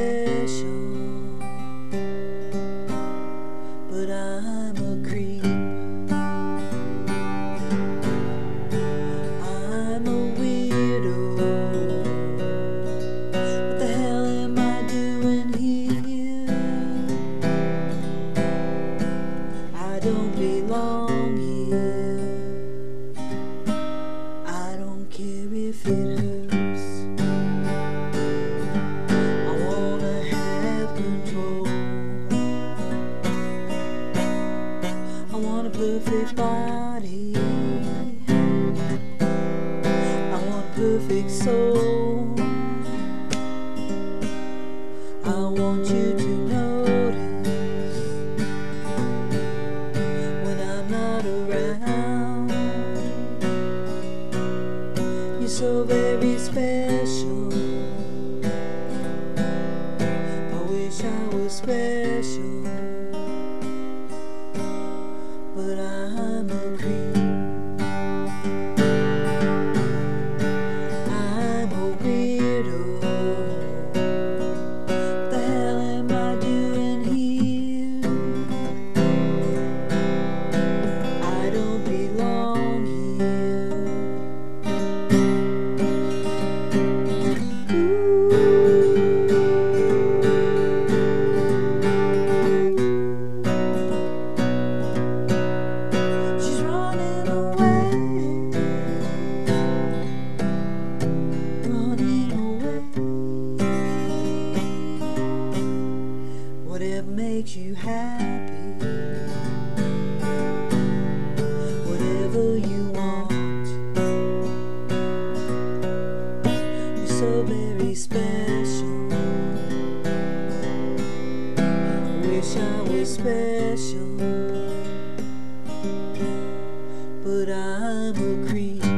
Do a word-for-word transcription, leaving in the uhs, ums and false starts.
special, but I'm a creep. I'm a weirdo. What the hell am I doing here? I don't belong here. I don't care if it hurts. I wanna have control. I want a perfect body. I want a perfect soul. I want you to notice when I'm not around. You're so very special. I wish I was special, but I'm a creep. I'm a weirdo. What the hell am I doing here? I don't belong here. She's running away, running away. Whatever makes you happy, whatever you want. You're so very special. I wish I was special, but I'm a creep.